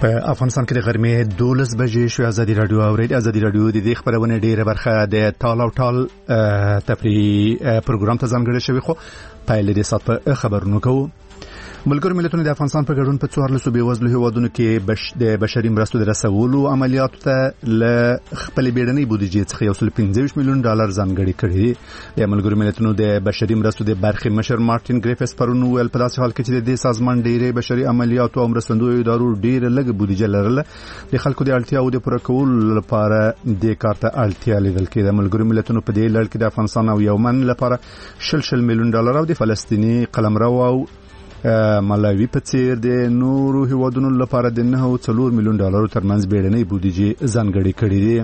په افغانستان کې د غرمې 12 بجې شو. ازادي رادیو اورید. ازادي رادیو د دې خبرونه ډیره برخه د ټال او ټال تفریحي پروګرام ته ځانګړې شوی، خو پایله دې سات په خبرونو کوو. ملګرو ملتونو د افغانستان په ګډون په 14 بېوزلو هیوادونو کې د بشري مرستو د رسولو عملیاتو ته ل خپل بیړنۍ بودیجې څخه $125 میلیون ځانګړي کړي دي. د ملګرو ملتونو د بشري مرستو د برخې مشر مارټین ګریفس پرون ویل په داسې حال کې چې د دې سازمان ډېرې بشري عملیاتو او مرستندویو ادارو ډېره لږه بودیجه لرله، د خلکو د اړتیاو د پوره کولو لپاره د کار ته اړتیا لیدل کېده. ملګرو ملتونو په دې لړ کې د افغانستان او یمن لپاره $60 میلیون او د فلسطیني قلمرو او ملاوی په څیر د نورو هیوادونو لپاره د $9.4 میلیون ترمنځ بیړنۍ بودیجې ځانګړې کړې دي.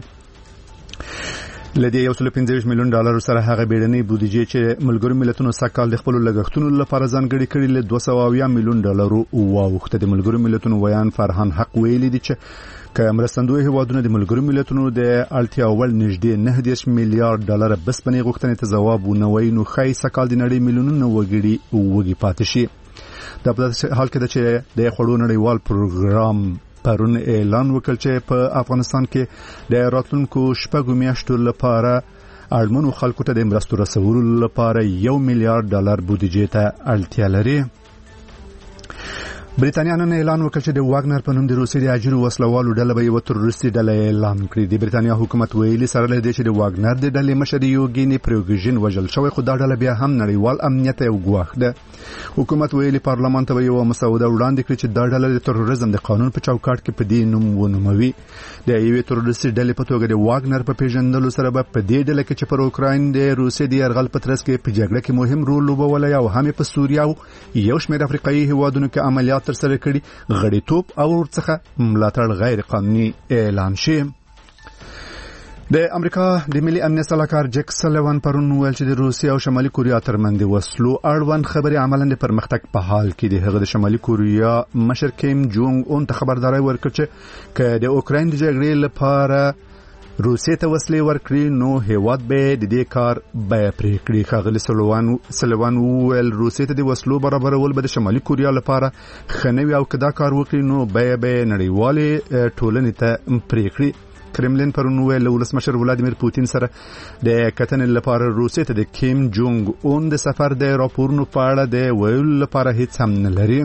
لدې $125 میلیون سره هغه بیړنۍ بودیجې چې ملګرو ملتونو سکهال د خپل لګښتونو لپاره ځانګړې کړې له $280 میلیون واوښته. د ملګرو ملتونو ویان فرهان حق ویلي دي چې که مرستندوی هیوادونو د ملګرو ملتونو د اړتیا ول نږدې $9 میلیارډ بسپنې غوښتنې ته ځواب ونه وایي، نو ښایي سکهال د نړۍ میلیونونه وګړي پاتې شي. دا په حال کې ده چې د خوړو نړیوال پروګرام پرون اعلان وکړ چې په افغانستان کې د راتلونکو 6 میاشتو لپاره اړمنو خلکو ته د مرستو رسولو لپاره $1 میلیارډ بودیجې ته اړتیا لري. بریتانیا نن اعلان وکړ چې د واګنر په نوم د روسي د اجرو وسلوالو ډله به یو تروریستي ډله اعلان کړي. د بریتانیا حکومت ویلي سره له دې چې د واګنر د ډلې مشر یوګیني پریګوژین وژل شوی، خو دا ډله بیا هم نړیوال امنیت یو ګواښ ده. حکومت ویلي پارلمان ته یو مسوده وړاندې کړي چې دا ډله د تروریزم د قانون په چوکاټ کې په دې نوم ونوموي. د یوې تروریستي ډلې په توګه د واګنر په پیژندلو سره به په دې ډله کې چې پر اوکراین د روسي د یرغل په ترڅ کې په جګړه کې مهم رول لوبولی او هم په سوریه او یو شمېر افریقایي هیوادونو کې عملیات ترسره کړي، غړیتوب او ورڅخه ملاتړ غیر قانوني اعلان شي. د امریکا د ملي امنیت سلاکار جک سلیوان پرون ویل چې د روسیې او شمالي کوریا ترمنځ د وسلو اړوند خبرې عملاً د پرمختګ په حال کې دي. هغه د شمالي کوریا مشر کیم جونګ اون ته خبرداري ورکړه چې که د اوکراین د جګړې لپاره روسیې ته وسلې ورکړي نو هیواد به د دې کار بیه پرې کړي. ښاغلي سلیوان وویل روسیې ته د وسلو برابرول به د شمالي کوریا لپاره ښه نه وي او که دا کار وکړي نو بیه به نړیوالې ټولنې ته پرې کړي. کرملین پرون ویل ولسمشر ولادیمیر پوتین سره د کتنې لپاره روسیې ته د کیم جونګ اون د سفر د راپورونو په اړه د ویلو لپاره هیڅ هم نه لري.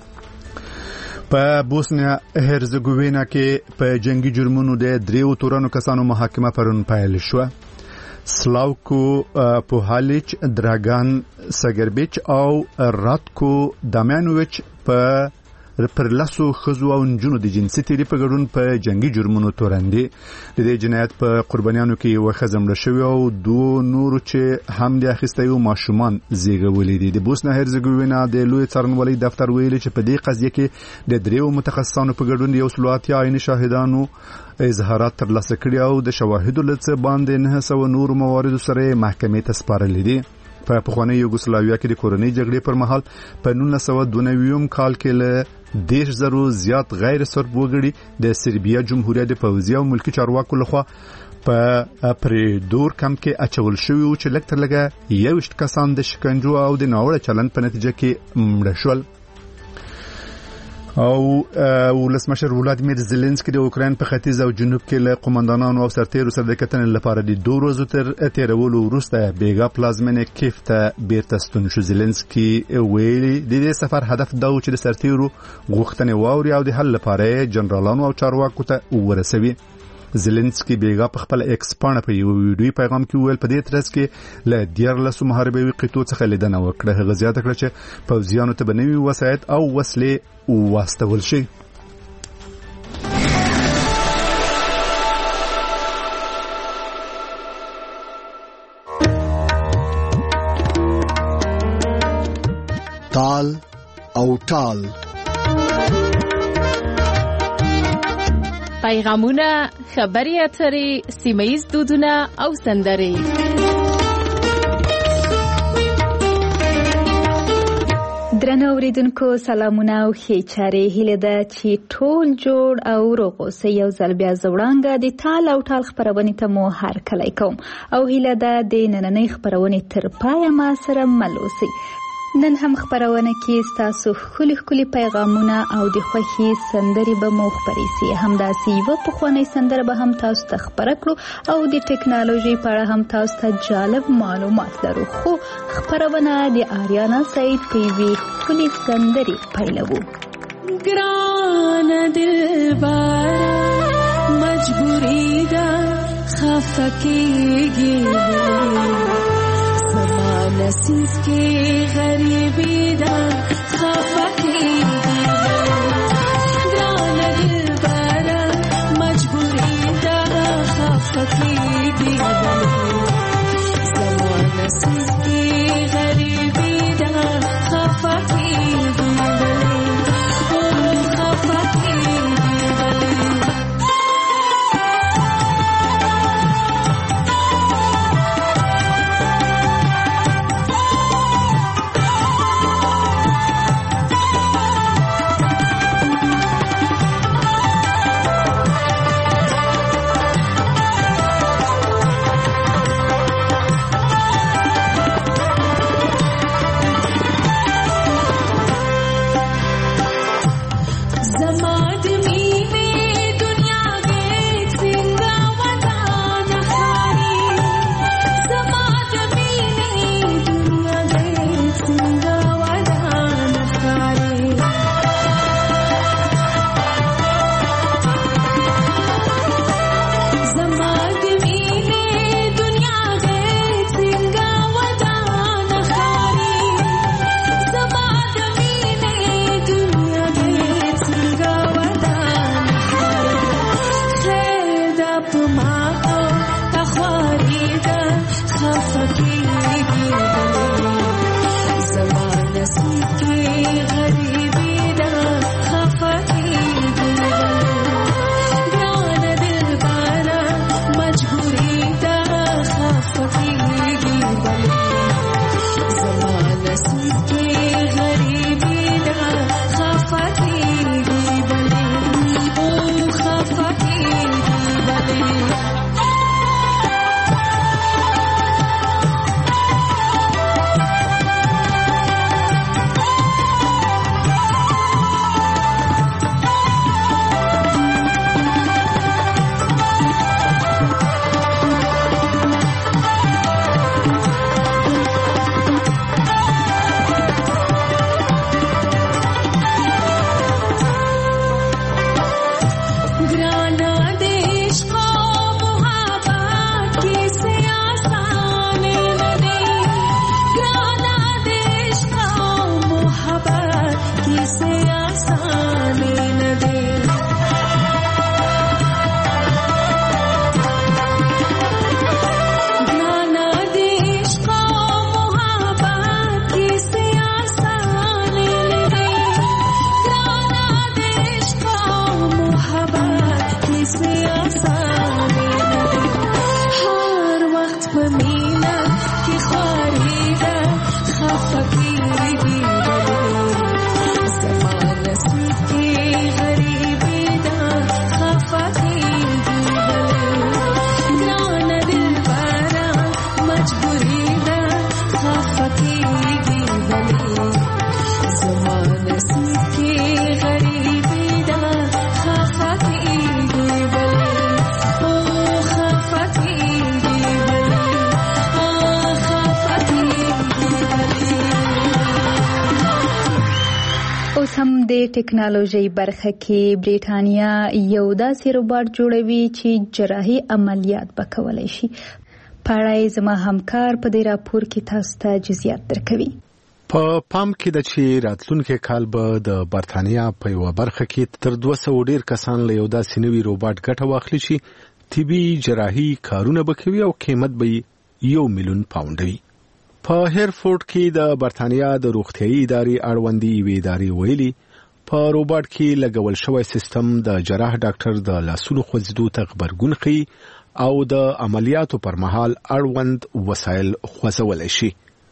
په بوسنیا هرزګوینا کې په جنگي جرمونو د 3 تورنو کسانو محاکمه پرون پیل شو. سلاوکو پوهالیچ، دراګان سګربیچ او راتکو دامانویچ په پر لاسو خزو او نجونو د جنسي تیری په ګډون په جنگي جرمونو تورندي. د دې جنایت په قربانیانو کې یو خزمړه شوی او 2 نور چې هم د اخیستیو ماشومان زیږولې دي. د بوسنیا هرزګوینا د لوی څارنوالۍ دفتر ویلي چې په دې قضیه کې د 3 متخصصانو په ګډون یو سلواتي عیني شاهدانو اظهارات ترلاسه کړي او د شواهدو له څخه باندې 900 نور موارد سره محکمې ته سپارل دي. په پخواني یوګوسلاویا کې د کورنۍ جګړې پر مهال په 1992 کال کې له 10,000 زیات غیر سرب وګړي د سربیا جمهوریت د پوځي او ملکی چارواکو لخوا په پریدور کمپ کې اچول شوی او چې لکه لګه 21 کسان د شکنجو او د ناوړه چلند په نتیجه کې مړه شول. او ولسمشر ولادیمیر زيلنسکي د اوکراین په ختیځ او جنوب کې له قومندانانو او سرتیرو سره د کتنې لپاره د 2 ورځو تر تیرولو وروسته بیګا پلازمینه کیف ته بیرته ستون شو. زيلنسکي ویلي د دې سفر هدف دا و چې د سرتیرو غوښتنې واوري او د حل لپاره جنرالانو او چارواکو ته ورسوي. زيلنسکي بیګا په خپل ایکس پاڼه په یو ویډیو پیغام کې ویل په دې ترڅ کې له 14 محاربوي قطو څخه لیدنه وکړه. هغه زیاته کړه چې پوځیانو ته بنوي وسایط او وسلې واستول شي. تال او ټال پیغامونه، خبري اترې، سیمه‌ییز دودونه او سندرې. درنو اوریدونکو سلامونه او ښې چارې. هیله ده چې ټول جوړ او روغ اوسئ. یو ځل بیا زه وړانګه د تال او ټال خپرونې ته مو هرکلی کوم او هیله ده د نننۍ خپرونې تر پایه ما سره مل اوسئ. نن هم خبرونه کې ستاسو ښکلي پیغامونه او د خوښي سندرې به مو خپرې سي. همداسې یوه پخوانۍ سندره به هم تاسو ته خپره کړو او د ټکنالوژۍ په اړه هم تاسو ته جالب معلومات لرو. خو خبرونه د آریانا سعید په یوې ښکلې سندرې پیلوو. ګرانه دلبره مجبوري ده خفه کېږي نصیب کی غریبی دا خفا کی گران دلبرا مجبوری دا خفا کی زمان نصیب کی غریبی دا خفا کی خفا کی ټکنالوژي برخه کې بریټانیا یو داسې روباټ جوړوي چې جراحي عملیات به کولای شي. په اړه زما همکار په دې راپور کې تاسو ته جزئیات درکوي. په پام کې د چې راتلونکي کال به د بریټانیا په یو برخه کې تر 200 ډیر کسان له یو داسې نوي روباټ ګټه واخلي چې طبي جراحي کارونه وکوي او قیمت به 1 میلیون پاونډ وي. په هیرفورد کې د بریټانیا د روغتیايي ادارې اړوندي ادارې ویلي په روباټ کې لګول شوی سیستم د جراح ډاکټر د لاسونو خوځېدو ته غبرګون ښيي او د عملیاتو پر مهال اړوند وسایل خوځولی شي.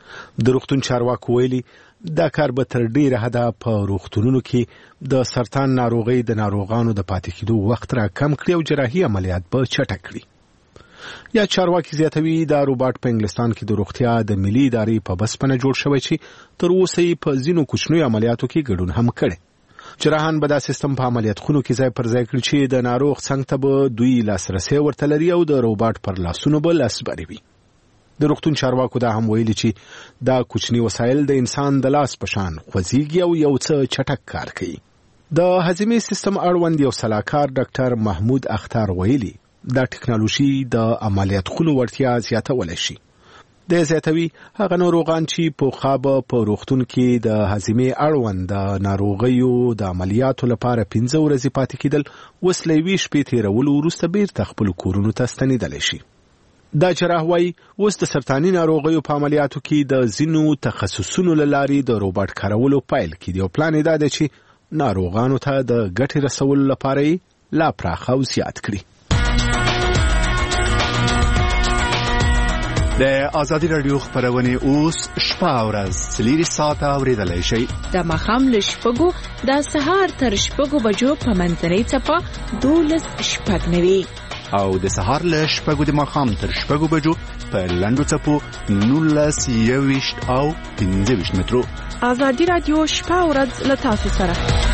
د روغتون چارواکو ویلي دا کار به تر ډیره حده په روغتونونو کې د سرطان ناروغۍ د ناروغانو د پاتې کېدو وخت را کم کړي او جراحي عملیات به چټک کړي. یا چارواکي زیاتوي دا روباټ په انګلستان کې د روغتیا د ملي ادارې په بسپنه جوړ شوی چې تر اوسه یې په ځینو کوچنیو عملیاتو کې ګډون هم کړي. جراحان به دا سیستم په عملیات خونو کې ځای پر ځای کړي چې د ناروغ څنګ ته به دوی لاسرسي ورته لري او د روباټ پر لاسونو به لاسبري وي. د روغتون چارواکو دا هم ویلي چې دا کوچني وسایل د انسان د لاس په شان خوځيږي او یو څه چټک کار کوي. د هضمي سیستم اړوند یو سلاکار ډاکټر محمود اختر ویلي دا ټکنالوژي د عملیات خونو وړتیا زیاتولی شي. د زیاتوي هغه ناروغان چې په خواب په روغتون کې د هضمي اړوند د ناروغیو د عملیاتو لپاره 15 ورځې پاتې کېدل اوس له 20 شپې تېرولو وروسته بیرته خپل کورونو ته ستنېدلی شي. دا جراح وايي اوس د سرطاني ناروغیو په عملیاتو کې د ځینو تخصصونو له لارې د روباټ کارولو پیل کړي او پلان یې دا دی چې ناروغانو ته د ګټې رسولو لپاره لا پراخه او زیات کړي. د آزادي رادیو خبرونه اوس شپه او ورځ 3 ساعته اوریدلای شئ. د ماښام له 6 د سهار تر 6 بجو په منځنۍ څپه 12:09 او د سهار له 6 د ماښام تر 6 بجو په لنډو څپو 19:20 او 15 مترو. آزادي رادیو شپه او ورځ له تاسو سره.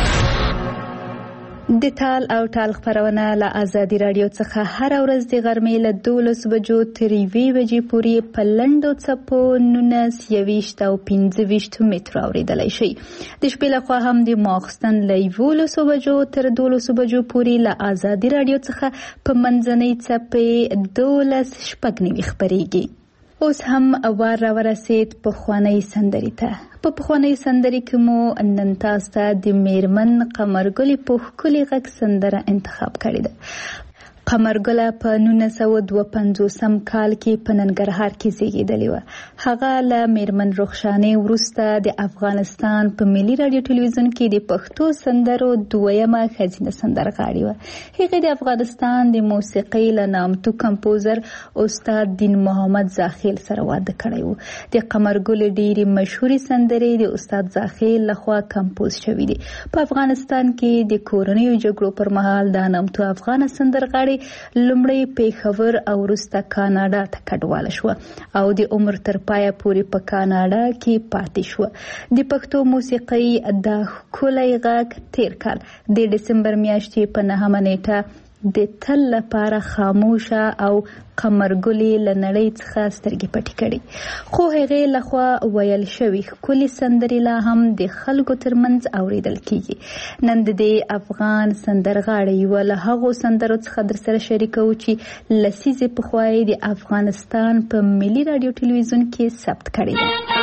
د ټال او ټال خبرونه له آزادي رادیو څخه هر ورځ د غرمې له 12 بجو تر 1 بجې پورې په لنډو څپو 19:20 او 15 مترو اوریدلای شئ. د شپې لخوا هم د ماخستن له 11 بجو تر 12 بجو پورې له آزادي رادیو څخه په منځنۍ څپې 12:09 خبريږي. اوس هم وار ورسید په خوانی سندري ته. په خوانی سندري کې مو نن تاسو ته د میرمن قمرګل په خولي غږ سندره انتخاب کړې ده. قمرګل په 1952 کال کې په ننګرهار کې زیږیدلې و. هغه له میرمن رخشانې وروسته د افغانستان په ملي رادیو ټلویزیون کې د پښتو سندرو دویمه ښځینه سندرغاړې و. هغه د افغانستان د موسیقۍ له نامتو کمپوزر استاد دین محمد زاخیل سره واده کړی و. د قمرګل ډېری مشهوري سندرې د استاد زاخیل لخوا کمپوز شوې دي. په افغانستان کې د کورنیو جګړو پر مهال د نامتو افغان سندرغاړي لومړی پیښور او وروسته کاناډا ته کډواله شو او د عمر تر پایه پورې په کاناډا کې پاتې شو. د پښتو موسیقۍ د ښکلی غږ تیر کال د دسمبر میاشتې په 9 نیټه د تل لپاره خاموشه او قمرګلې له نړۍ څخه سترګې پټې کړې. خو هغې لخوا ویل شوي ښکلي سندرې لا هم د خلکو ترمنځ اوریدل کیږي. نن د دې افغان سندرغاړې یوه له هغو سندرو څخه در سره شریکوو چې لسیزې پخوا یې د افغانستان په ملي رادیو ټلویزیون کې ثبت کړې ده.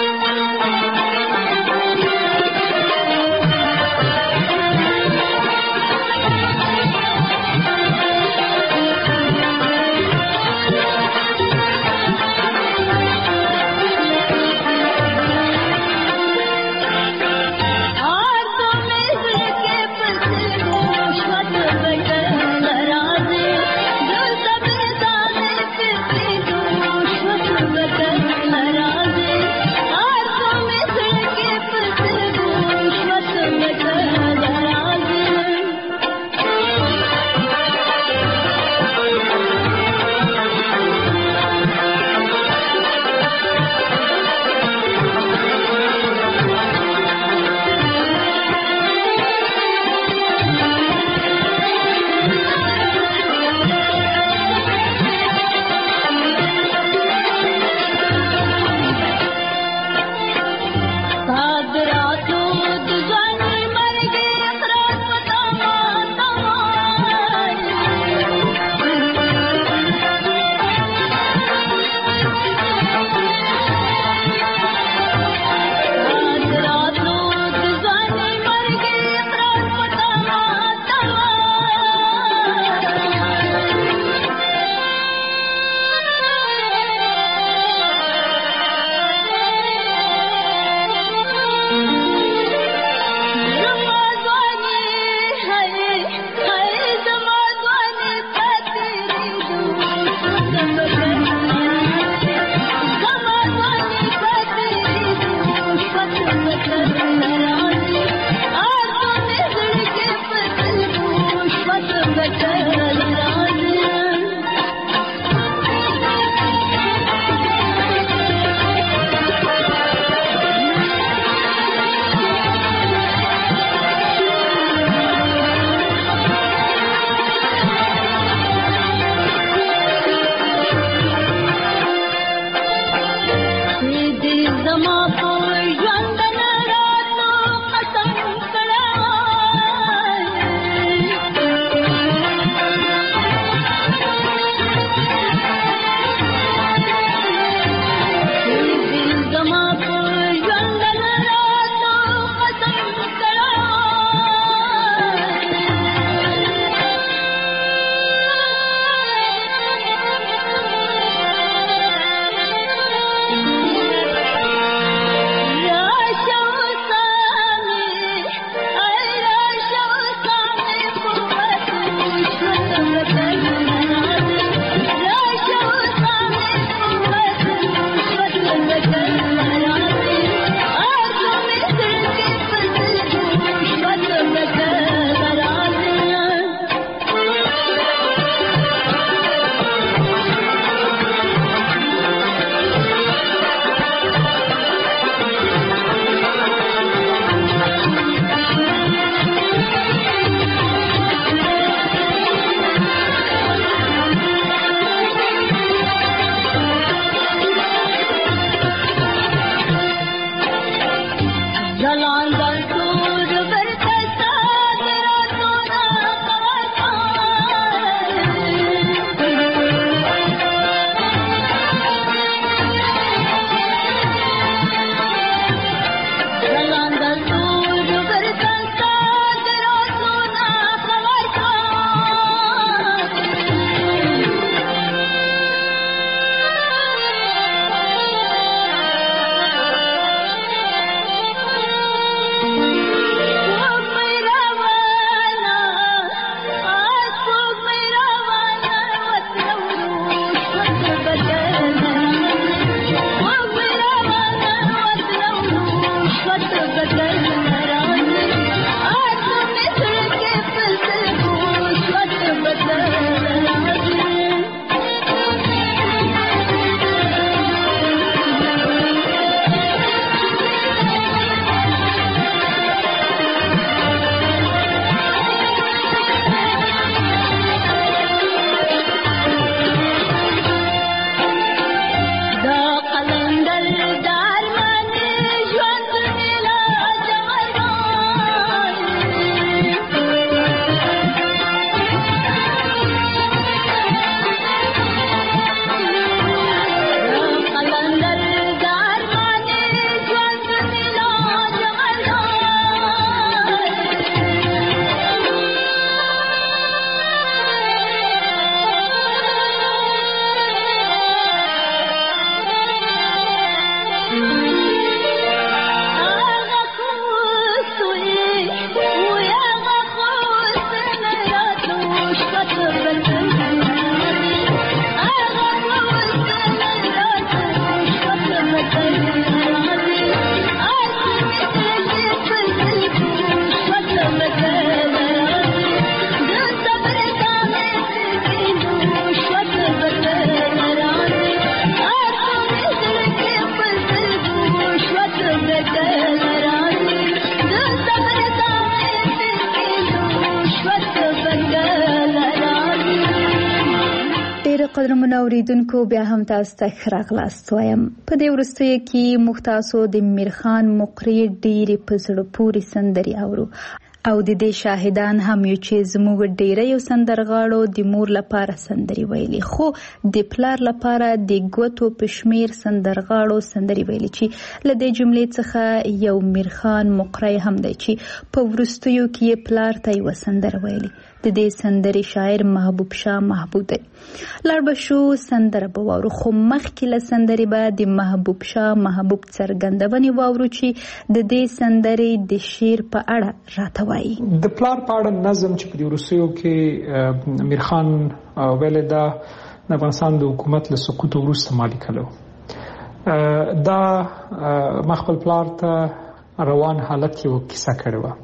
قدرمن اوریدونکو بیا هم تاسو ته ښه راغلاست وایم. په دې وروستیو کې موږ تاسو د میرخان مقري ډېرې په زړه پورې سندرې اورو او د دې شاهدان هم یو چې زموږ ډیره یو سندرغاړو د مور لپاره سندري ویلي، خو د پلار لپاره د ګوتو په شمیر سندرغاړو سندري ویلي چې له دې جملې څخه یو میرخان مقری هم دی چې په وروستیو کې پلار ته یو سندره ویلي. د دې سندري شاعر محبوب شاه محبوب دی. لاړ به شو سندره به واورو، خو مخکې له سندرې به د محبوب شاه محبوب څرګندونې واورو چې د دې سندرې د شعر په اړه راته وایي. د پلار په اړه نظم چې په دې وروستیو کې میرخان ویلی دا د افغانستان د حکومت له سقوط وروسته ما لیکلو. دا ما خپل پلار ته روان حالت یو کیسه کړې وه.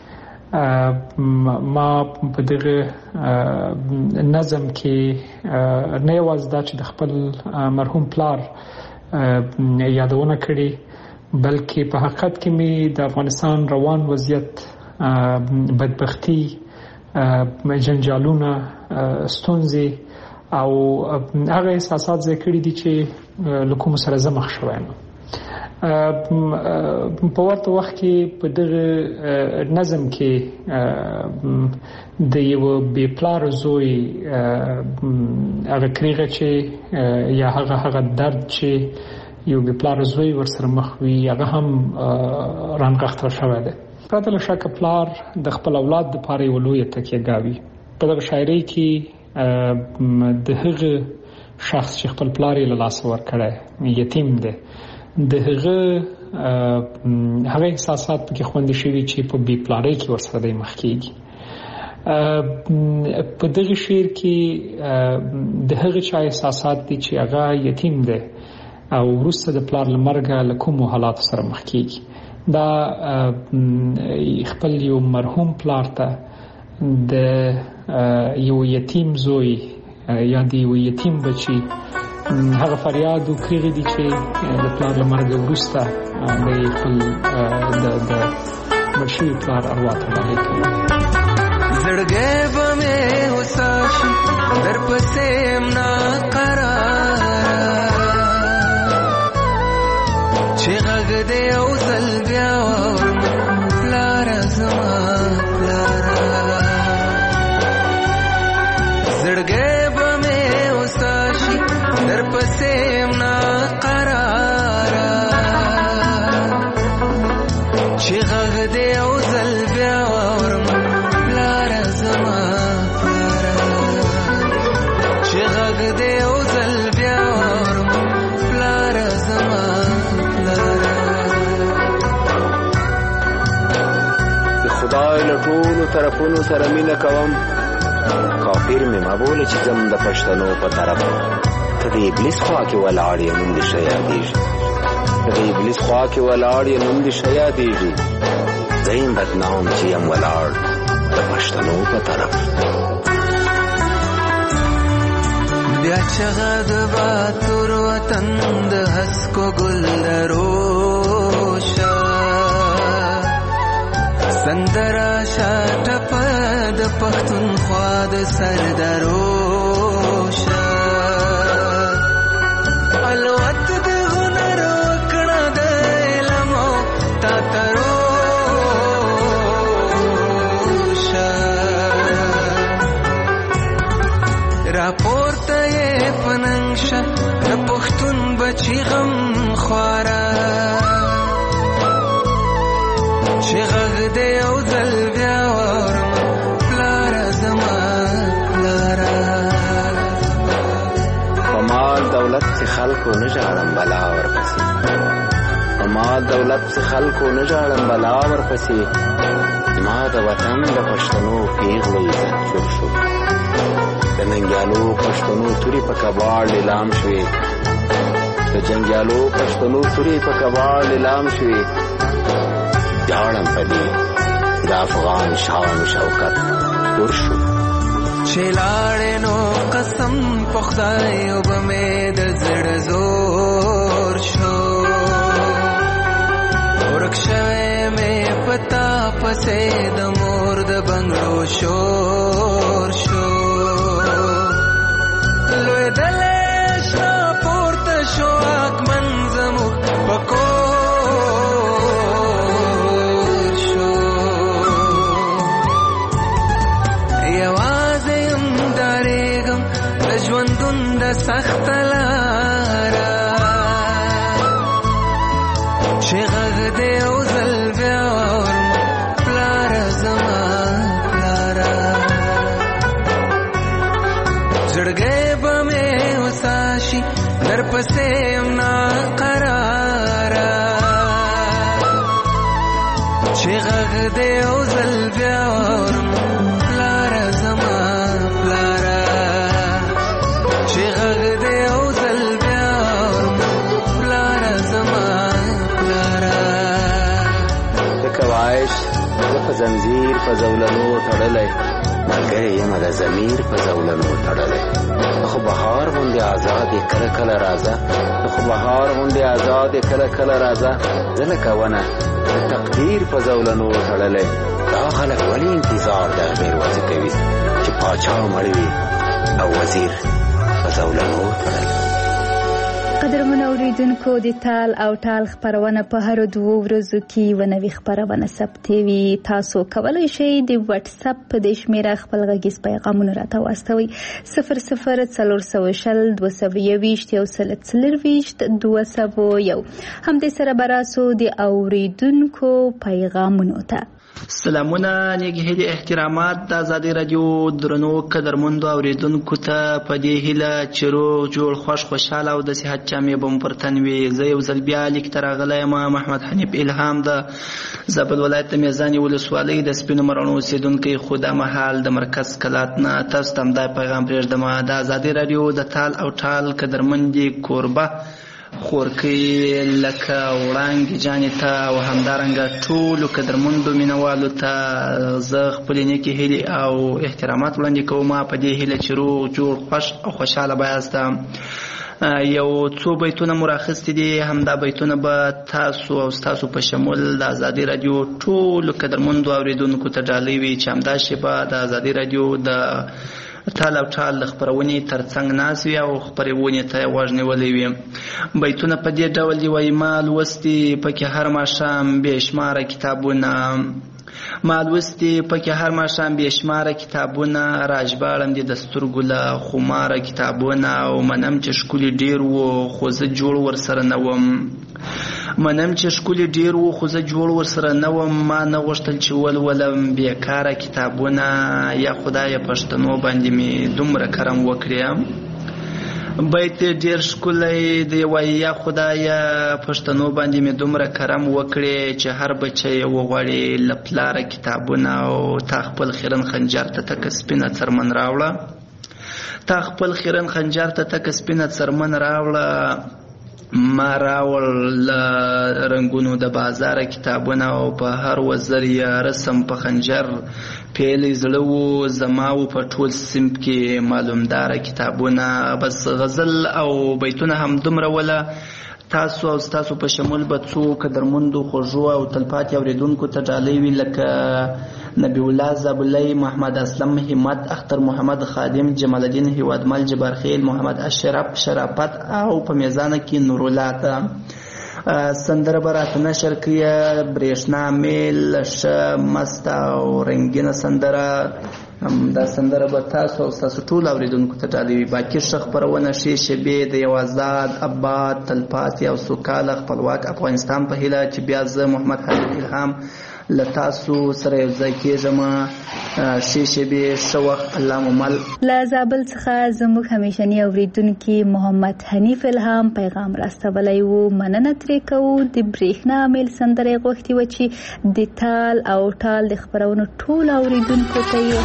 ما په دغه نظم کې نه یوازې دا چې د خپل مرحوم پلار یادونه کړې، بلکې په حقیقت کې مې د افغانستان روان وضعیت، بدبختی، جنجالونه، ستونزې او هغه احساسات ځای کړي دي چې له کومو سره زه مخ شوی یم. په ورته وخت کې په دغه نظم کې د یو بې پلاره زوی هغه کریغه چې یا هغه درد چې یو بې پلاره زوی ورسره مخ وي هغه هم رانغښتل شوی دی. پرته له شکه پلار د خپل اولاد دپاره یوه لویه تکیهګاه وي. په دغه شاعرۍ کې د هغه شخص چې خپل پلار یې له لاسه ورکړی یتیم دی، د هغه احساسات پکې خوندي شوي چې په بې پلارۍ کې ورسره دی مخ کېږي. په دغه شعر کې د هغه چا احساسات دي چې هغه یتیم دی او وروسته د پلار له مرګه له کومو حالاتو سره مخ کېږي. دا خپل یو مرحوم پلار ته د یو یتیم زوی یا د یو یتیم بچي هغه فریاد او کریغې دي چې د پلار له مرګه وروسته د خپل د مړ شوي پلار اروا ته ډالۍ کوي. زړګی به مې هوسا شي درپسې یم ناقراره، چې غږ دې یو ځل بیا واورم پلاره زما پلاره. زړګی به مې هوسا شي درپسې یم ناقراره، چې غږ دې یو ځل بیا واورم پلاره زما پلاره، چې غږ دې یو ځل بیا واورم پلاره زما پلاره. د خدای له ټولو طرفونو سره مینه کوم، کافر مې مه بوله چې ځم د پښتنو په طرف. ته د ابلیس خوا کې ولاړ یې نوم دې ښه یادېږي، ته د ابلیس خوا کې ولاړ یې نوم دې ښه یادېږي. زه یم بدنام چې یم ولاړ د پښتنو په طرف. بیا چغه د باتور وطن د هسکو ګل دروشه، سندره شاته په د پښتونخوا د سردروشه، الوت د هنر وکړه د علم تا تروشه، راپورته یې پننګشه د پښتون بچی غم خواره، چې غږ دې یو ځل بیا واورم پلاره زما پلاره. په مال دولت چې خلکو نه ژاړم بلا ورپسې، په مال دولت چې خلکو نه ژاړم بلا ورپسې. ما د وطن د پښتنو پیغلو عزت جوړ شو، د ننګیالو پښتنو تورې په کباړ لیلام شوې، د جنګیالو پښتنو تورې په کباړ لیلام شوې. جاړم په دې د افغان شان شوکت دور شو، چې لاړې نو قسم په خدای وبه مې د زړه زور شو، ورک شوی مې پتا پسې د مور د بنګړو شور شو، لوېدلې در پسې نا قرارا چې غږ دې او زل بیا ورم پلاره زما پلاره چې غږ دې او زل بیا ورم پلاره زما پلاره لکه وایش زه په زنځیر په زولنو تړلی ملګری یم د ضمیر په زولنو تړلی خو بهار غوندې آزاد یې کله کله راځه خو بهار غوندې آزاد یې کله کله راځه زه لکه ونه د تقدیر په زولنو تړلی دا خلک ولې انتظار د غیر وضع کوي چې پاچا مړ وي او وزیر په زولنو تړلی. قدرمن اوریدونکو د تال او ټال خپرونه په هر 2 ورځو کې ونوي خپرونه ثبتوي. تاسو کولی شئ د واتس اپ په د شمیره خپل غږیز پیغامونه راته واستوئ 00420 224 هم د سره براسو د اوریدونکو پیغامونو ته سلامونه نیک هیلې احترامات د ازادي رادیو درنو قدرمندو اوریدونکو ته په دې هیله چې روغ جوړ خوشحاله او د صحت جامې به مو پر تن وي. زه یو ځل بیا لیک ته راغلی یم محمد حنیف الهام د زابل ولایت د میزانې ولسوالۍ د سپینو مروڼو اوسېدونکی خو دا مهال د مرکز کلات نه تاسو ته همدا پیغام پرېږدم. د ازادي رادیو د تال او ټال قدرمندې کوربه خورکۍ لکه وړانګې جانې ته او همدارنګه ټولو قدرمندو مینوالو ته زه خپلې نیکې هیلې او احترامات وړاندې کوم په دې هیله چې روغ جوړ خوش او خوشحاله به یاست. یو څو بیتونه مو راخیستي دي همدا بیتونه به تاسو او ستاسو په شمول د ازادي رادیو ټولو قدرمندو اوریدونکو ته ډالۍ وي چې همدا شیبه د ازادي رادیو د تال او ټال د خپرونې ترڅنګ ناست وي او خپرونې ته یې غوږ نیولی وي. بیتونه په دې ډول دي وایي ما لوستي پکې هر ماښام بې شماره کتابونه ما لوستي پکې هر ماښام بې شماره کتابونه راژباړم دي د سترګو له خماره کتابونه او منم چې ښکلي ډېر وو خو زه جوړ ورسره نه وم منم چې ښکلي ډېر وو خو زه جوړ ورسره نه وم ما نه غوښتل چې ولولم بېکاره کتابونه یا خدایه پښتنو باندې مې دومره کرم وکړې. بیت ډېر ښکلی دی وایي یا خدایه پښتنو باندې مې دومره کرم وکړې چې هر بچی وغواړي له پلاره کتابونه او تا خپل خیرن خنجر ته تکه سپینه څرمن راوړه تا خپل خیرن خنجر ته تکه سپینه څرمن راوړه ما راوړ له رنګونو د بازاره کتابونه او په هر وزر یې رسم په خنجر پیلی زړه وو زما و په ټول صنف کې معلومداره کتابونه. بس غزل او بیتونه هم دومره وله تاسو او ستاسو په شمول به څو قدرمندو خوږو او تلپاتې اوریدونکو ته ډالۍ وي لکه نبی الله زابلی محمد اسلم همت اختر محمد خادم جمال الدین هیوادمل جبارخیل محمد اشرف شرافت او په میزانه کې نورالله ته سندره به راته نشر کړي برېښنا میل ښه مست او رنګینه سندره دا سندره به تاسو او ستاسو ټول اوریدونکو ته ډالۍ وي. باقي ښه خپرونه ښې شیبې د یو آزاد اباد تلپاتې او سوکاله خپلواک افغانستان په هیله چې بیا زه محمد حنیف الهام له تاسو سره یو ځای کېږم. ښې شیبې ښه وخت الله مو مل. له زابل څخه زموږ همیشني اوریدونکي محمد حنیف الهام پیغام راستولی و. مننه ترې کوو. د برېښنا میل سندره یې غوښتې وه چې د تال او ټال د خپرونو ټول اوریدونکو ته یې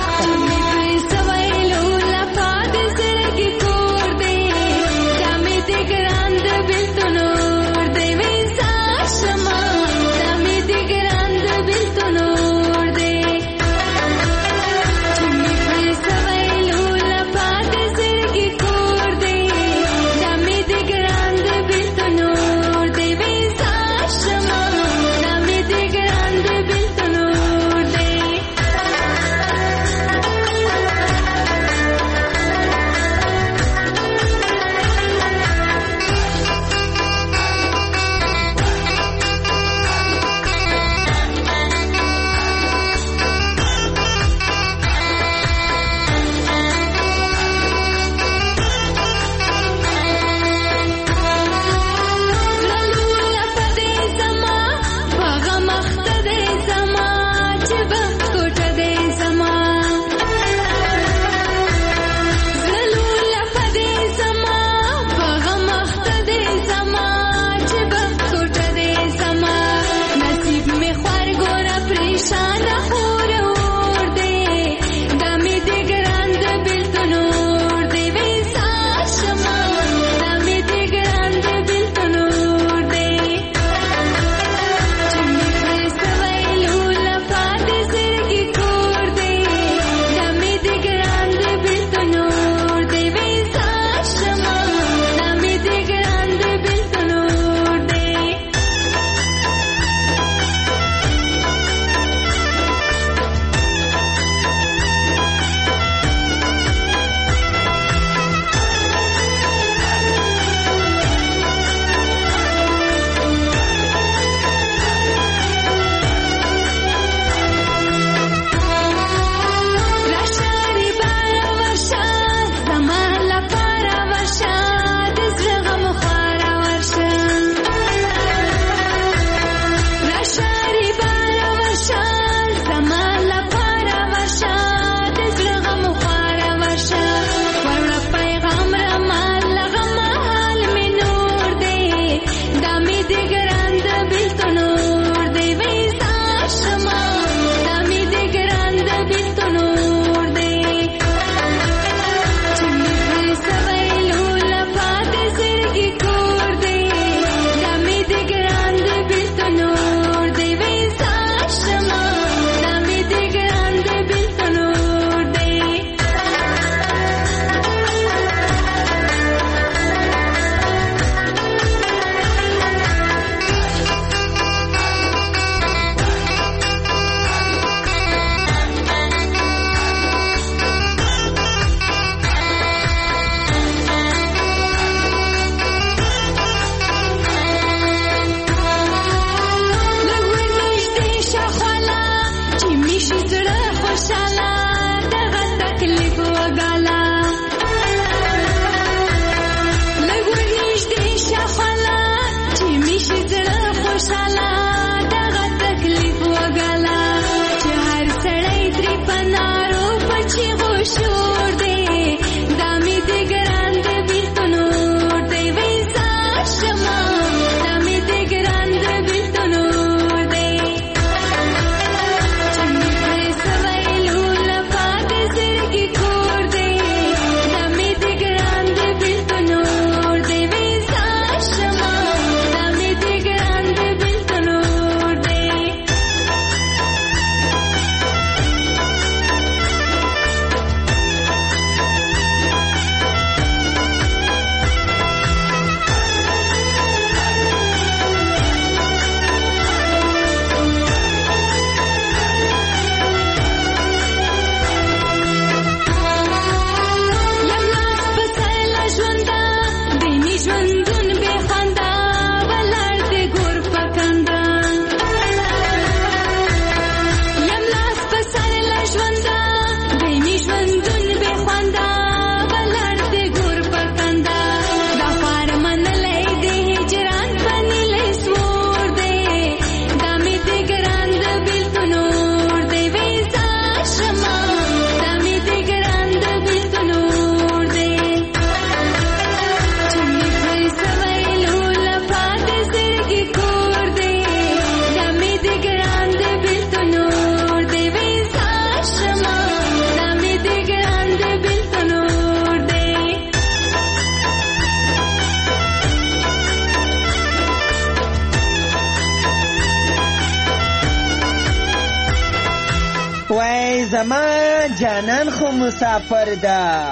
زما جانان خو مسافر ده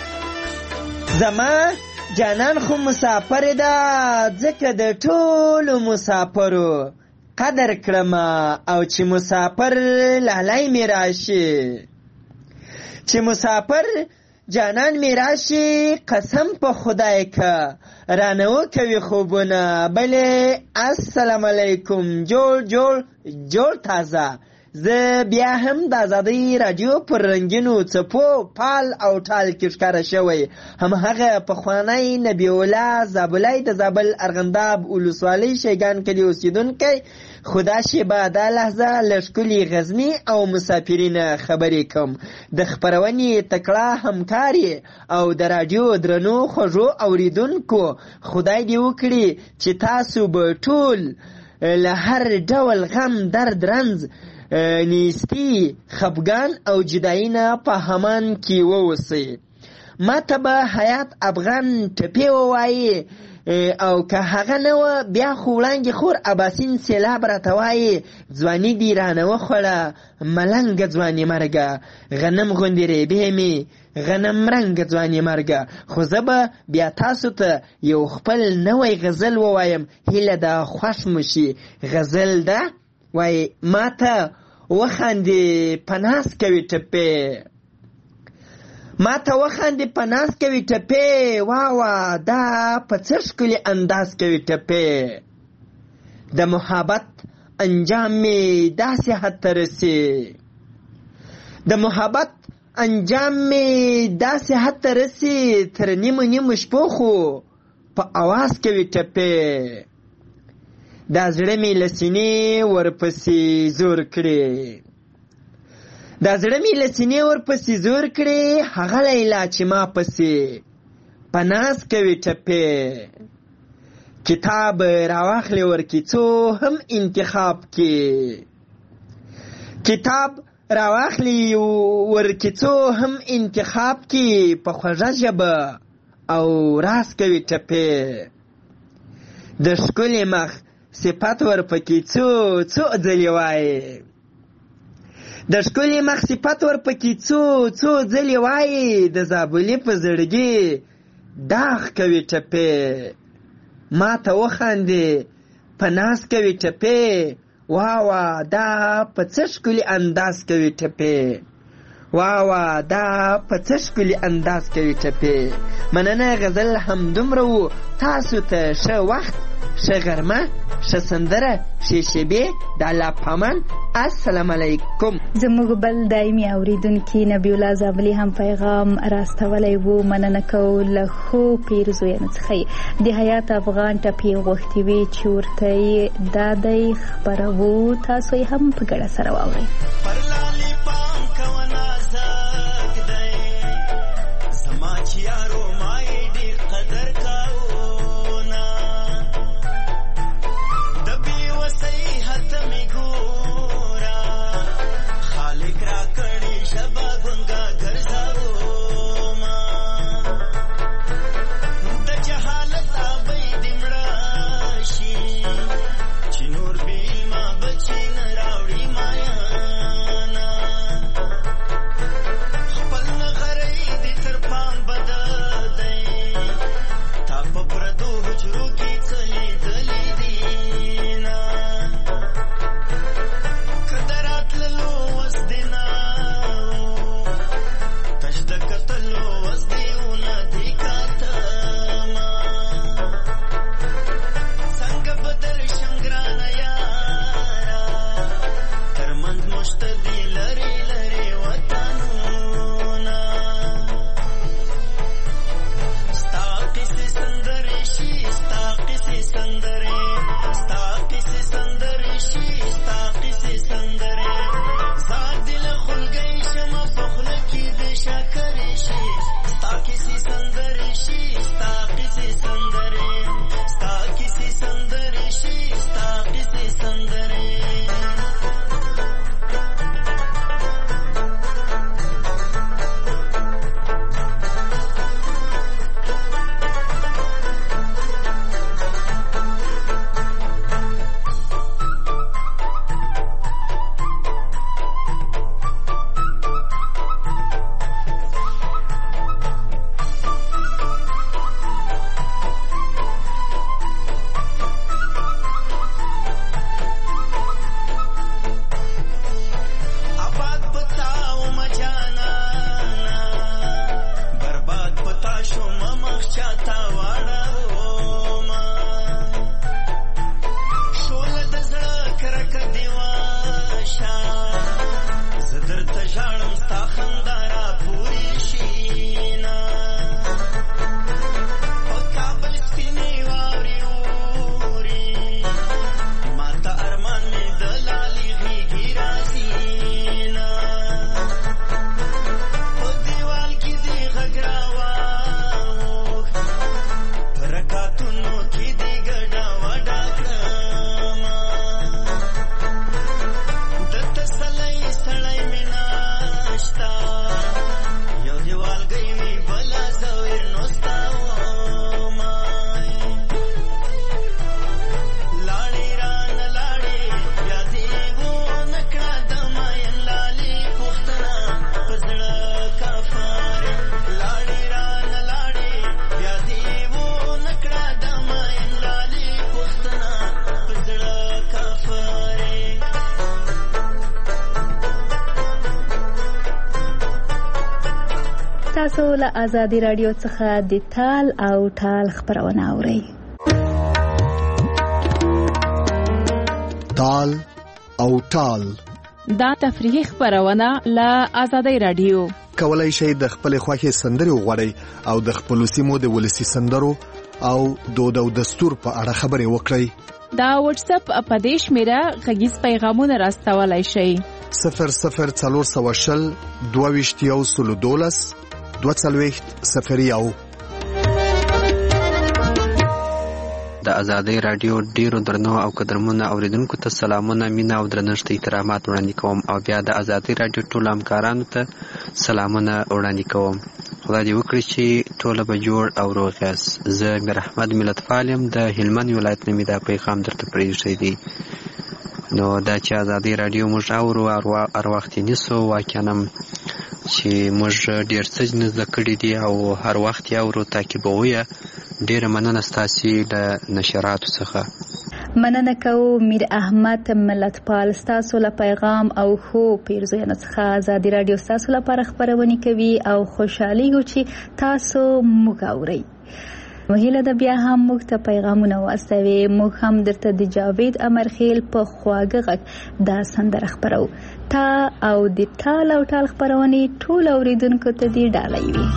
زما جانان خو مسافر ده ځکه د ټولو مسافرو قدر کړم او چې مسافر لالی می راشي چې مسافر جانان می راشي قسم په خدای که رانه وکوي خوبونه بلې السلام علیکم جوړ تازه زه بیا هم د آزادۍ راډیو پر رنګینو څپو پال او ټال کې ښکاره شوی همهغه پخوانی نبی الله زابلی د زابل ارغنداب ولسوالۍ شیګان کلي اوسیدونکی خدا شیبه دا لحظه له ښکلي غزني او مسافرینه خبرې کوم د خپرونې تکړه همکاري او د راډیو درنو خوږو اوریدونکو خدای دې وکړي چې تاسو به ټول له هر ډول غم درد رنځ نیستی خفګان او جدایي نه په همان کې ووسئ ما ته به حیات افغان ټپې ووایي او که هغه نه وه بیا خو وړانګې خور اباسین سیلاب راته وایي ځواني دې رانه وخوړه ملنګه ځواني مرګه غنم غوندې ریبې مې غنم رنګه ځواني مرګه خو زه به بیا تاسو ته یو خپل نوی غزل ووایم هیله ده خوښ مو شي غزل ده وای ما ته وخاندې په ناز کوي ټپې ما ته وخاندې په ناز کوي ټپې واوه دا په څه ښکلي انداز کوي ټپې د محبت انجام مې داسې حد ته رسي د محبت انجام مې داسې حد ته رسي تر نیمو شپو خو په اواز کوي ټپې دا زړه مې له سینې ورپسې زور کړې هغه لیلا چې ما پسې په ناز کوي ټپې کتاب راواخلې ورکیڅو هم انتخاب کې کتاب راواخلې ورکیڅو هم انتخاب کې په خوږه ژبه او راز کوي ټپې د ښکلي مخ صفت ورپکې څو ځلې وایي د ښکلي مخ صفت ورپکې څو ځلې وایي د زابلي په زړګي داغ کوي ټپې ما ته وخاندې په ناز کوي ټپې واوه دا په څه ښکلي انداز کوي ټپې واوه دا په څه ښکلي انداز کوي ټپې مننه غزل همدومره و تاسو ته ښه وخت ښه غرمه ښه سندره ښې شیبې د الله پامان السلام علیکم زموږ بل دایمي اوریدونکي نبی الله زابلي هم پیغام راستولی و مننه کوو له ښو پیرزویانو څخه د حیات افغان ټپې غوښتې وې چې ورته یې دا دی خپروو تاسو یې هم په ګډه سره واورئ Chinoor bil ma bachina raudi maya تاسو له آزادي رادیو څخه د تال او ټال خبرونه اورئ. تال او ټال دا تفریحي خبرونه له آزادي رادیو. کولای شئ د خپل خوښي سندري وغواړئ او د خپل سیمو د ولسی سندرو او دود او دستور په اړه خبرې وکړئ. دا واتس اپ اپدیش میرا غږیز پیغامونه راستولای شئ. 00420 22 240 د آزادۍ رادیو ډیرو درنو او قدرمنو اوریدونکو ته سلامونه، مینه او درنښت احترامات وړاندې کوم او بیا د آزادۍ رادیو ټول همکارانو ته سلامونه وړاندې کوم. خدای دې وکړي چې ټول به جوړ او روغ یاست. زه میر احمد ملتپال یم د هلمند ولایت نه. مې دا پیغام درته پرېښی دی. نو دا چې آزادۍ رادیو موږ اورو هر وخت یې نیسو، واقعا چې موږ ډېر څه زده کړي دي او هر وخت یې اورو، تعقیبوو یې. ډېره مننه ستاسې له نشراتو څخه. مننه کوو میر احمد ملتپال، ستاسو له پیغام او ښو پیرزویانو څخه آزادي رادیو ستاسو لپاره خبرونه کوي او خوشحالیږو چې تاسو موږ اورئ. هیله ده بیا هم موږ ته پیغامونه واستوي. موږ هم درته د جاوید امرخیل په خواږه غږ دا سندره خبرو. تا او د تال او ټال خبرونې ټول اوریدونکو ته دې ډالۍ وي.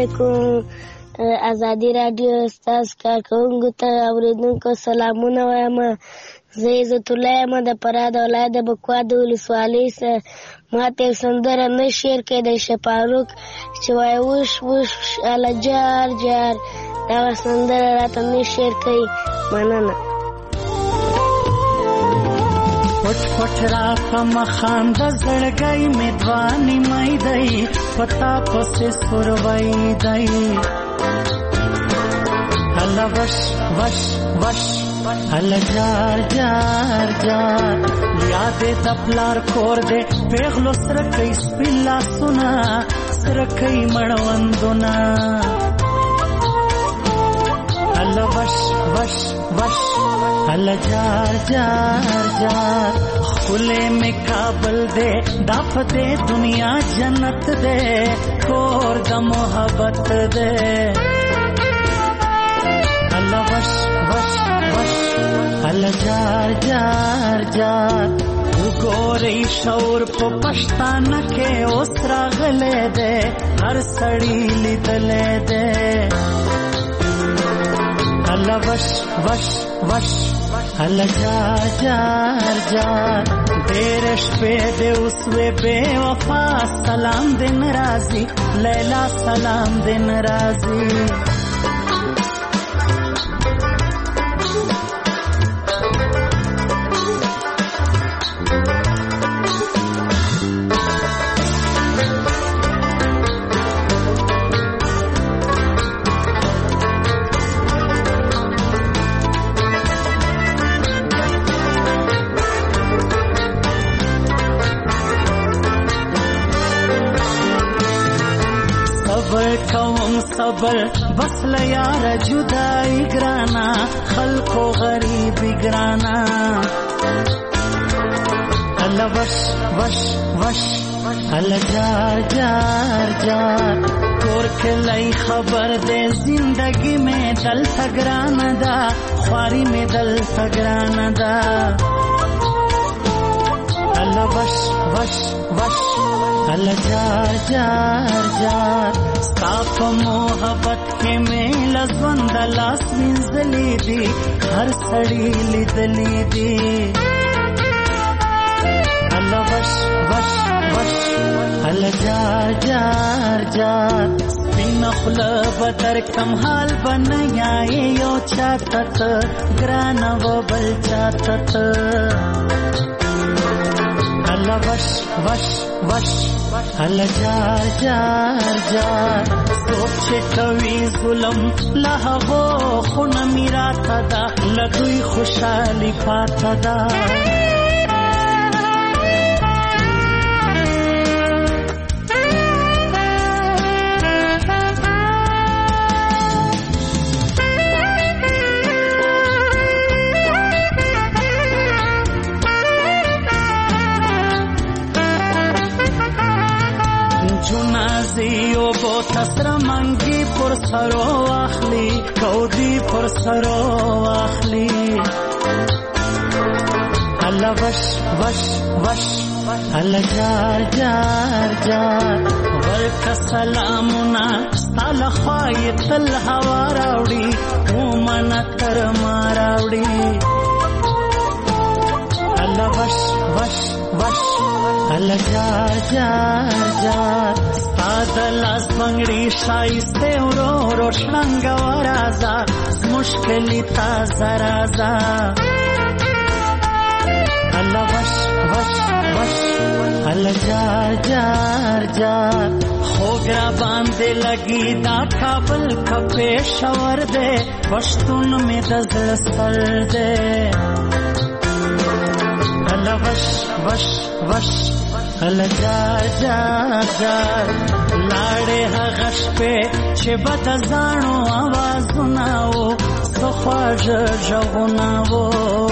علیکم ازادي رادیو ستاسو کارکوونکو ته اورېدونکو سلامونه وایم. زه عزت الله یم د فراه د ولایت د بکوا د ولسوالۍ څخه. ما ته یو سندره نه شعر کوي د شفاروق چې وایي وش وش اله جار جار. دغه سندره راته نه شعر کوي. مننه. پټ پټ راته مخانده زړګی مې دوانې مې دی پتا پسې سوروی دی. هله وش وش وش هله جار جار جار. یادې د پلار کور دی پیغلو سره کوي سپین لاسونه سره کوي مړوندونه. هله وش وش وش هله جار جار جار. خلے میں کابل دے دا فتح دنیا جنت دے کور دا محبت دے. هله وش وش وش هله جار جار جار. وګورئ شعور په پښتانه کې اوس راغلی دی هر سړی لیدلی دی. هله وش وش وش هله جار جار جار. ډېر شپې دې اوس وې بې وفا سلام دې ناراضي لیلا سلام دې ناراضي. صبر بس لیار جدائی گرانا خلقو غریبی گرانا. هله وش وش وش هله جار جار جار. کور کلی خبر دے زندگی میں دل تگرانا دا خواری میں دل تگرانا دا. هله وش وش وش هله جار جار جار. ستا په محبت کې مې لژوند لاس وینځلې دي هر سړی لیدلې دي. هله وش وش وش هله جار جار جار. سپینه خوله به در کم حال به نه یایې یو چاته ته ګرانه و بل چاته ته. هله وش وش وش هله جار جار جار. څوک چې کوي ظلم له هغو خونه مې راته ده له دوی خوشحالي پاته ده. جنازیو بو تسر منگی پر سرو اخلی کودی پر سرو اخلی. هله وش وش وش هله جار جار جار. ورکه سلامونه ستا له خوا یې تل هوا راوړي ومنه تر ما راوړي. هله وش وش وش هله جار جار جار. ستا د لاس بنګړي ښایسته ورو ورو شړنګه ورازه زموږ کلي تازه رازه. هله وش وش وش هله جار جار جار. خوږ را باندې لګي دا کابل که پېښور دی پښتون مې د زړه ستر دی. هله وش وش وش هله جار جار جار. لاړې هغه شپې چې به د زاڼو اوازونه وو څه خواږه غږونه وو.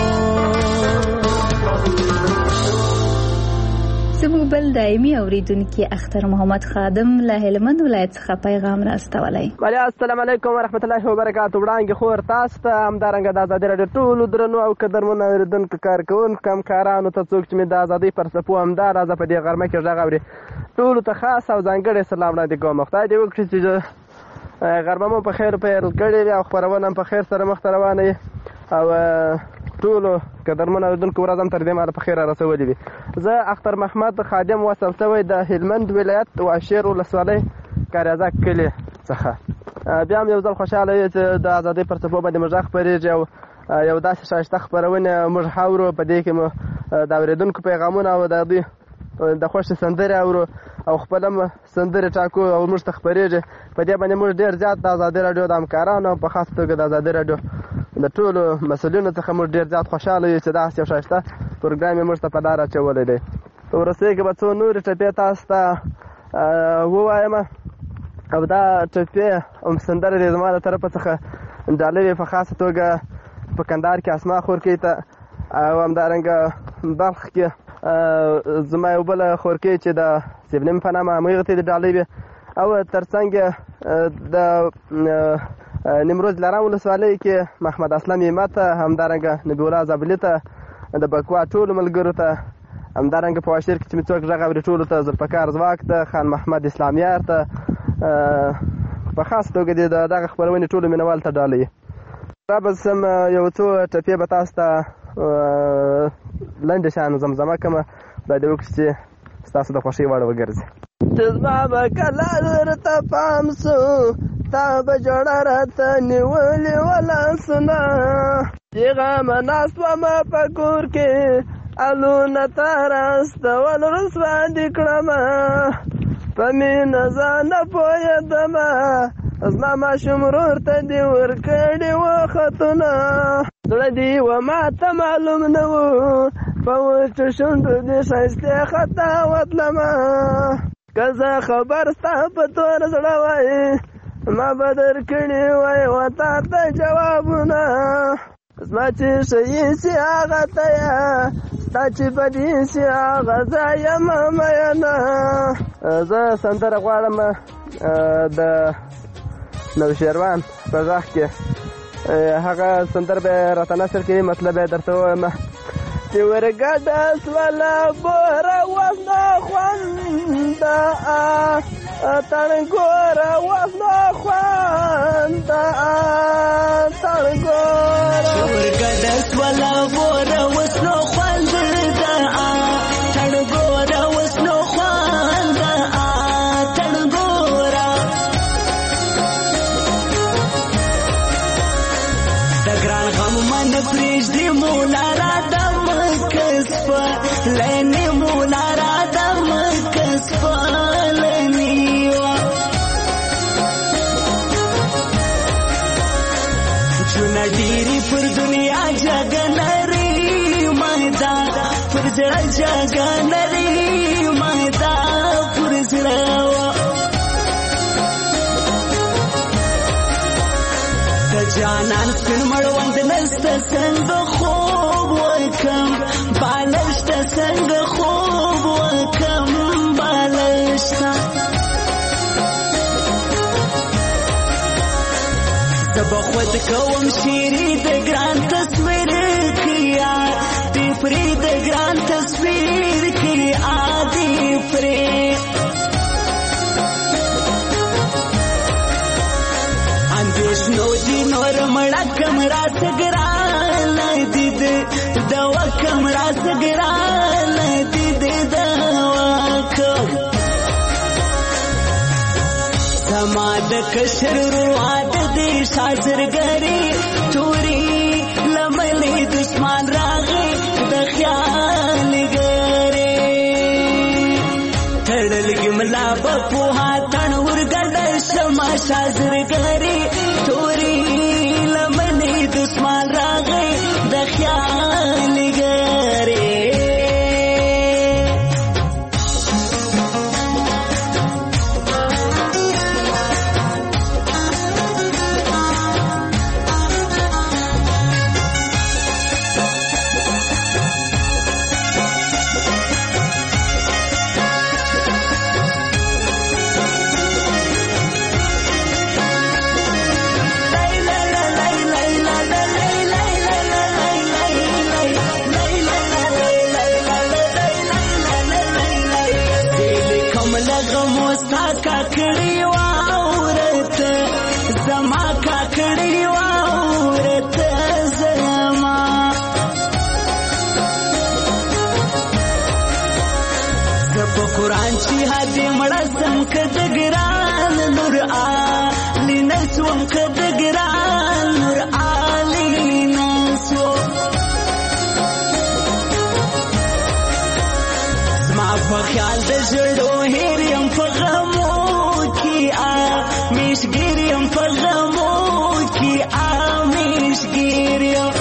زموږ بل دایمي اوریدونکي اختر محمد خادم له هلمند ولایت څخه پیغام راستولی. السلام علیکم ورحمت الله وبرکاتو. وړاندې خور تاسو ته همدارنګه د ازادي راډیو ټولو درنو او قدرمنو اوریدونکو کارکوونکو همکارانو ته څوک چې مې د ازادۍ پر څپو همدا راځه په دې غرمه کې غږ اوري ټولو ته خاص او ځانګړی سلام وړاندې کوم. خدای دې وکړي چې غرمه مو په خیر پیل کړې او خپرونه هم په خیر سره مخته روانه وي او ټولو قدرمنو اورېدونکو ورځ هم تر دې مهاله په خیره رسولې وي. زه اختر محمد خادم وصل شوی د هلمند ولایت واشیر ولسوالۍ کاریازک کلي څخه. بیا هم یو ځل خوشحاله یو چې د ازادۍ پر څپو باندې موږ خپرېږي او یو داسې ښایسته خپرونې موږ اورو. په دې کې مو د اورېدونکو پیغامونه او د دوی د خوښې سندرې اورو او خپل هم سندرې ټاکو او موږ ته خپرېږي. په دې باندې موږ ډېر زیات د ازادۍ راډیو د همکارانو او په خاص توګه د ازادۍ راډیو د ټولو مسؤلینو څخه موږ ډېر زیات خوشحاله یو چې داسې یو ښایسته پروګرام یې موږ ته په لار اچولی دی. وروستۍ کې به څو نورې ټپې تاسو ته ووایم او دا ټپې سندرې دې زما د طرفه څخه ډالۍ وي په خاصه توګه په کندهار کې اسما خورکۍ ته او همدارنګه بلخ کې زما یو بله خورکۍ چې د سیبنیم په نامه هغې ته دې ډالۍ وي او تر څنګ د نیمروز لرام ولسوالۍ کې محمد اسلم ایمه ته همدارنګه نبی الله زابلي ته د بکوا ټولو ملګرو ته همدارنګه په واشیر کې چې مې څوک غږ اوري ټولو ته ذوالفقار ځواک ته خان محمد اسلامیار ته په خاص توګه دغه خپرونې ټولو مینوال ته ډالۍ. رابس هم یو څو ټپې به تاسو ته لنډې شان زمزمه کړمه خدای دې وکړي چې ستاسو د خوښۍ وړ وګرځي. چې زما به کله درته پام سو تا به جوړه راته نیولې ولاسونه چې غمه ناست ومه په کور کې الونه ته راستول رسوا دې کړمه په مینه ځان نه پوهېدمه زما ماشوم ورور ته دې ورکړي وختونه زړه دې و ماته معلوم نه و په وچو شونډو دې ښایستې خطا وتلمه که زه خبر ستا په تور زړه وایي ما به درکړي وای وتا ته جوابونه زما چې ښیي سي هغه ته یه ستا چې بدي سي هغه زه یمه مینه. زه سندره غواړم د نوشیروان په غږ کې هغه سندره به یې راته نثر کوي مطلب یې درته ووایم چې ورګډه سوله بوره وس نه خونده تړنګوره وس نه خونده تړنګوره ورګډه سوله بوره وس نه خونده تړنګوره وس نه خونده تړنګوره د ګران غم من پرېږدي مولا را لینی مولا را دم کسفالنی چونه ډیری پر دنیا جګنری مایدا پر زړه جګنری مایدا پر زړه د جانان سپین مړوند نسته څنګه خوب وکم بالشته څنګه خوب وکم بالشته زه به خود کوم شیرې د ګران تصویر کې یار دې پرې د ګران تصویر کې عادي پرې اندېښنو دي نور مړه کم راته ګران دي دوا کم راته ګران دي دوا کم زما د کشر رواد دي شازرګري توري لملې دشمن راغې د خیال ګرې تړل ګملا په پوها تن ورګډ شما شازرګري توري لملې دشمن راغې د خیال ګرې ناسم کد ګران نور علی نسوم کد ګران نور علی نسو زما په خیال د زړو هېریم په غمو کې میشګیریم په غمو کې میشګیریم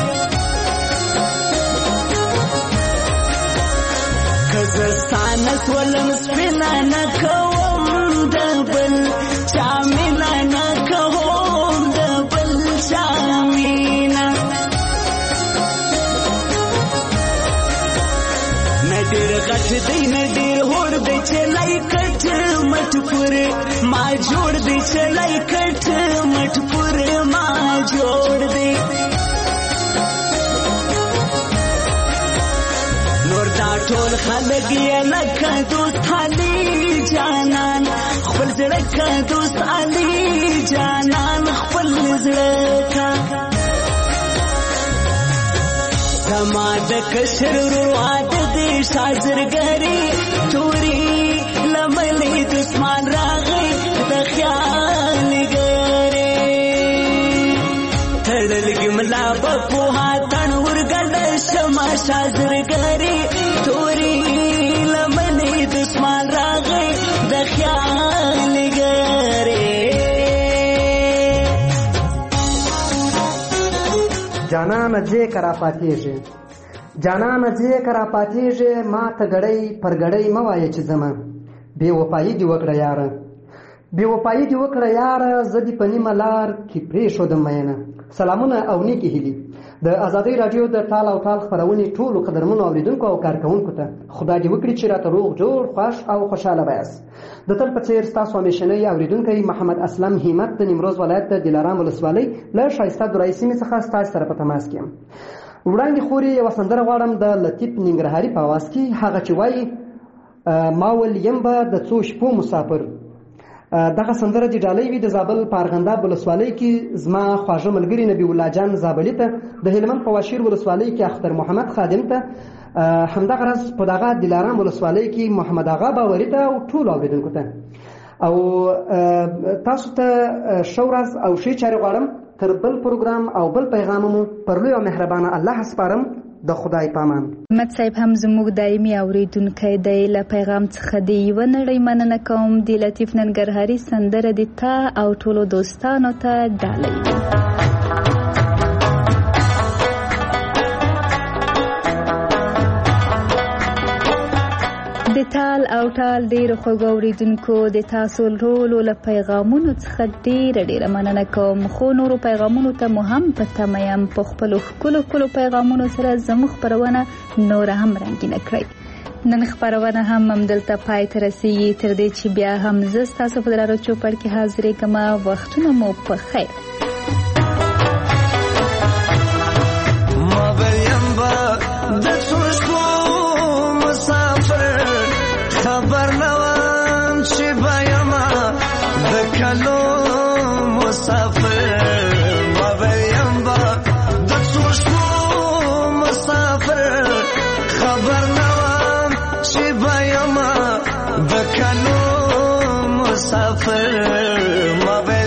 کزستانس ولم سپینا نکوم دبل چامینا نکوم دبل چامینا ندیر غټ دی ندیر هور دی چلای کټ مټ پوره ما جوړ دی چلای کټ مټ پوره ما جوړ دی ټول خلق یې لکه دوست علي جانان خپل زړه کا دوست علي جانان خپل زړه کا زما د کشر رواد دې شاجرګری چوری لملې دسمان راغی د خیال ګری تړل ګملا په هاتن ورګل شما شاجرګری توری لمنی دسمان راغی د خیال گری جانان جے کرا پاتیږي جانان جے کرا پاتیږي ما ته غړی پر غړی موایې چې زما بے وفایی دی وکړه یار بے وفایی دی وکړه یار زدی پنی ملار کی پرې شو د مینه سلامونه او نیکی هیلی د ازادۍ رادیو د ټال او ټال خبرونې ټولو قدرمنو اوریدونکو او کارکونکو ته خدای دې وکړي چې راته روغ جوړ خوښ او خوشحاله وایاست د تل په څیر ستاسو همیشنی اوریدونکی محمد اسلم همت د نیمروز ولایت د دلارام ولسوالۍ له ښایسته درایي سیمې څخه ستاسو سره په تماس کې یم وړاندې خورې یوه سندره غواړم د لطیف ننګرهاري په اواز کې هغه چې وایي ما ول یم به د څو شپو مسافر دغه سندره د ډالۍ وي د زابل په ارغنداب ولسوالۍ کې زما خواږه ملګري نبي الله جان زابلي ته د هلمند په واشیر ولسوالۍ کې اختر محمد خادم ته همدغه راز په دغه دلارام ولسوالۍ کې محمد آغا باوري ته او ټولو اوریدونکو ته او تاسو ته ښه ورځ او ښې چارې غواړم تر بل پروګرام او بل پیغام مو پر لوی او مهربانه الله سپارم د خدای پامان. محمد صاحب هم زموږ دایمي اوریدونکی دی. له پیغام څخه د یوه نړۍ مننه کوم. د لطیف ننګرهاري سندره د تا او ټولو دوستانو ته ډالۍ. د ټال او ټال ډیرو خوږو اوریدونکو د تاسو ټولو له پیغامونو څخه ډیره مننه کوم. خو نورو پیغامونو ته مو هم په تمه یم. په خپلو ښکلو پیغامونو سره زموږ خپرونه نوره هم رنګینه کړئ. نن خپرونه هم همدلته پای ته رسیږي. تر دې چې بیا هم زه ستاسو په درارو چوپړ کې حاضرېږم. وختونه مو په خیر. خبر نوام چې بیاما د کلو مسافر ما بیم با د څوشو مسافر خبر نوام چې بیاما د کلو مسافر ما